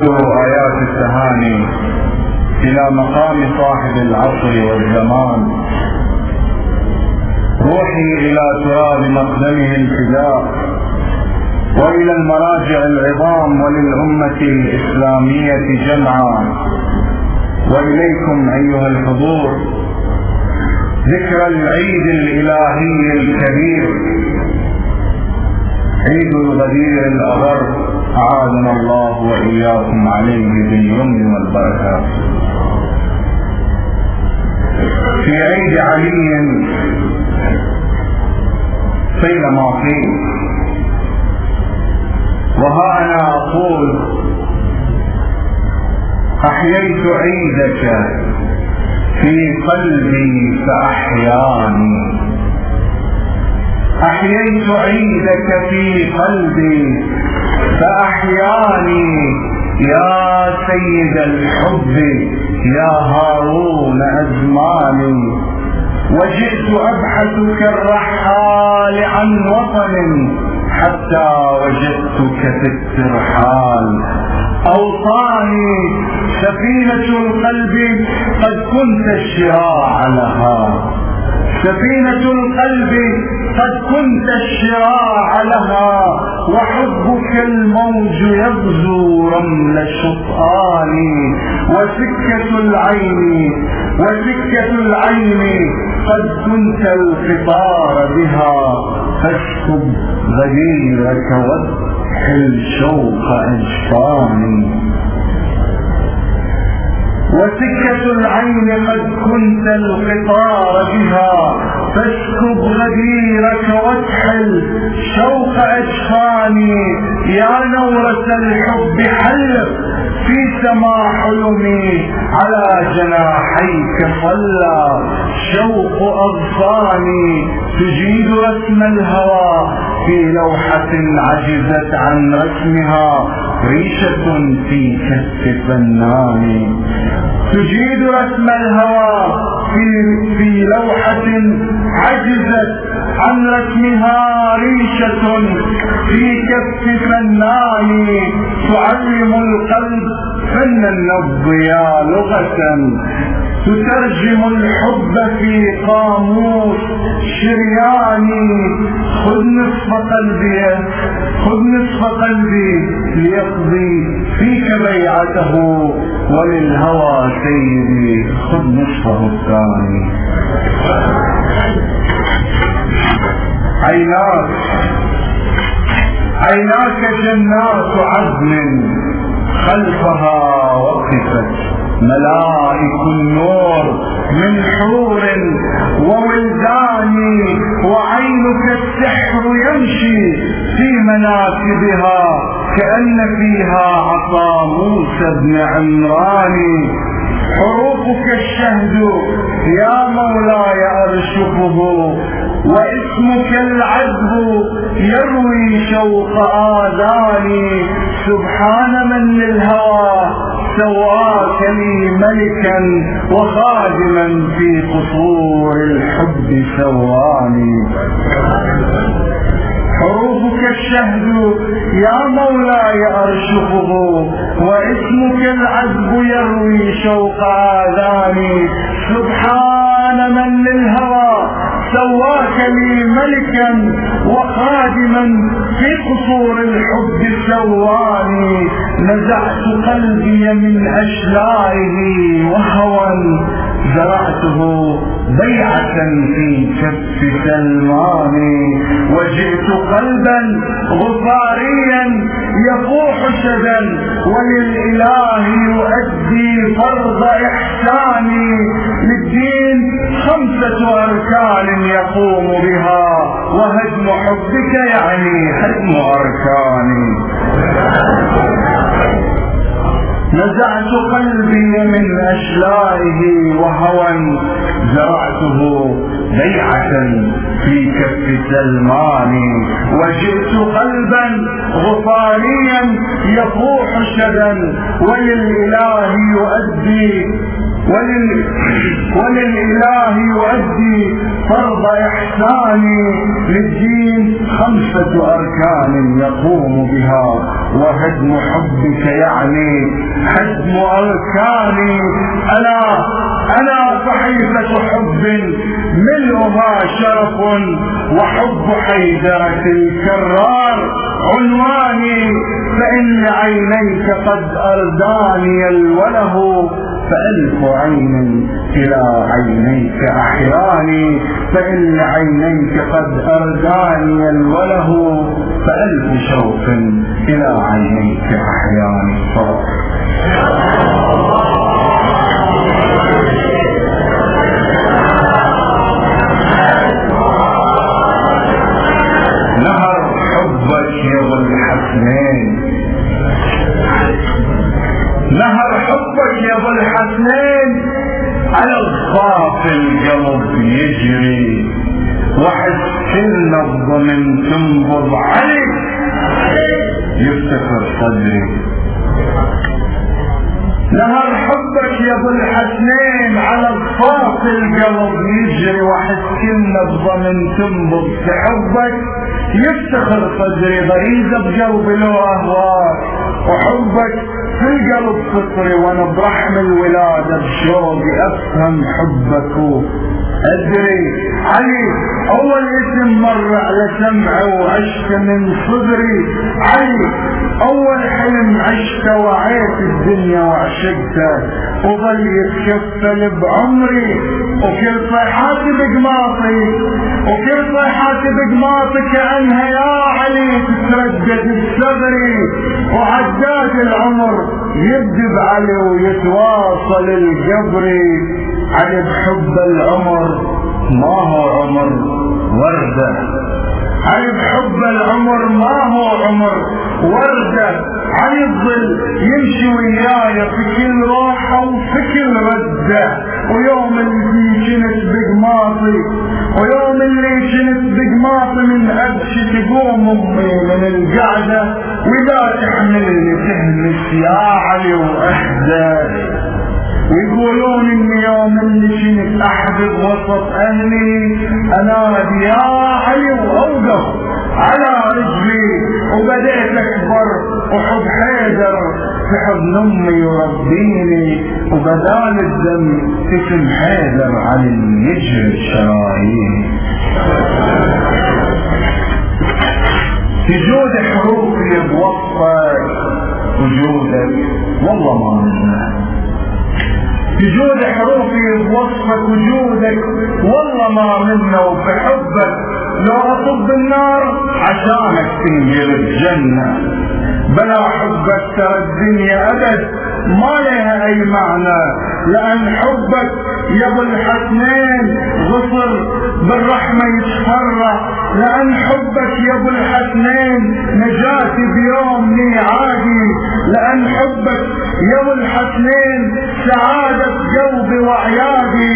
آيات التهاني إلى مقام صاحب العصر والزمان، روحي إلى تراب مقدمه الفداء، وإلى المراجع العظام وللأمة الإسلامية جمعا، وإليكم أيها الحضور ذكرى العيد الإلهي الكبير، عيد الغدير الأغر، أعاذنا الله وإياكم عليه باليمن والبركات. في عيد علي قيل ما قيل، وها أنا أقول أحييت عيدك في قلبي فأحياني، أحييت عيدك في قلبي فأحياني، يا سيد الحب يا هارون أزماني، وجئت أبحث كالرحال عن وطن حتى وجدتك في الترحال أوطاني، سفينة القلب قد كنت الشراع لها، سفينة القلب قد كنت الشراع لها، وحبك الموج يغزو رمل شطآني، وسكة العين قد كنت القطار بها، فاسكب غديرك وادخل شوق أجفاني، وسكة العين قد كنت القطار بها، فاسكب غديرك وادخل شوق أجفاني، يا نورة الحب حلق في سما حلمي، على جناحيك صلى شوق أغصاني، تجيد رسم الهوى في لوحة عجزت عن رسمها ريشة في كف فنان، تجيد رسم الهوى في لوحة عجزت عن رسمها ريشة في كف فنان، تعلم القلب فن النبض يا لغة، تترجم الحب في قاموس شرياني، خذ نصف قلبي ليقضي فيك بيعته، وللهوى سيدي خذ نصفه الثاني. عيناك جنات عدن خلفها وقفت ملائك النور من حور وولدان، وعينك السحر يمشي في مناكبها كأن فيها عصا موسى بن عمران، حروفك الشهد يا مولاي أرشفه، واسمك العذب يروي شوق آذاني، سبحان من للهوى سواك لي ملكا، وخادما في قصور الحب سواني، حروفك الشهد يا مولاي أرشفه، واسمك العذب يروي شوق آذاني، سبحان من للهوى سواك لي ملكا، وخادما في قصور الحب سواني، نزعت قلبي من أشلائه وهوى، زرعته بيعة في كف سلمان، وجئت قلبا غفاريا يفوح شدا، وللإله يؤدي فرض إحساني، للدين 5 أركان يقوم بها، وهدم حبك يعني هدم أركاني، نزعت قلبي من أشلائه وهوى، زرعته بيعة في كف سلمان، وجئت قلبا غفاريا يفوح شدا، وللإله يؤدي وللإله يؤدي فرض إحساني للدين 5 أركان يقوم بها، وهدم حبك يعني هدم أركاني. أنا صحيفة حب ملؤها شرف، وحب حيدرة الكرار عنواني. فإن عينيك قد أرداني الوله، فألف عين إلى عينيك أحياني. فإن عينيك قد أرداني الوله، فألف شوق إلى عينيك أحياني. نهر حبك يا ابو الحسنين، نهر حبك يا ابو الحسنين على الصاف القلب يجري، وحس كل نبض من تنبض عليك يفتكر صدري. نهر حبك يا ابو الحسنين على الصاف القلب يجري، وحس كل نبض من تنبض في حبك يفتخر صدري. غريزة بقلبي لو أهواك، وحبك في القلب فطري، وانا برحم الولادة بشوقي افهم حبك وادري. علي اول اسم مر على سمعي وعشت من صدري، علي اول حلم عشت وعيت الدنيا وعشقته، وظل يتكفل بعمري. وكل صيحاتي بقماطي، وكل صيحاتي بقماطي كأنها يا علي تتردد بصدري. وعداد العمر يكذب علي ويتواصل الجبري. علي بحب العمر ما هو عمر وردة، علي بحب العمر ما هو عمر وردة. علي الظل يمشي وياي في كل روحة وفي كل ردة. ويوم اللي كنت بقماطي، ويوم اللي كنت بقماطي من أبشي تقوم أمي من القعدة، ولا تحملني تهمس يا علي وأهدى. ويقولون اني يوم اللي كنت احبب وسط اهلي انادي يا علي واوقف على رجلي. وبدأت اكبر وحب حيدر في حضن امي يربيني، وبدال الدم اسم حيدر علي يجري الشرايين. وجود حروفي بوصفك وجودك والله ما منه، وجود حروفي بوصفك وجودك والله ما منا. وبحبك لو اصب النار عشانك تنجل الجنة، بلا حبك ترى الدنيا ابد ما لها اي معنى. لان حبك يا ابو الحسنين غفر بالرحمة يتفرع. لان حبك يا ابو الحسنين نجاتي بيوم ميعادي. لان حبك يا ابو الحسنين سعادة قلبي وعيادي.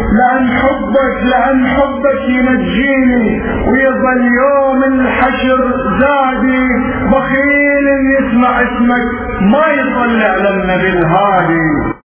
لان حبك ينجيني ويظل يوم الحشر زادي. بخيل يسمع اسمك ما يطلع للنبي الهادي.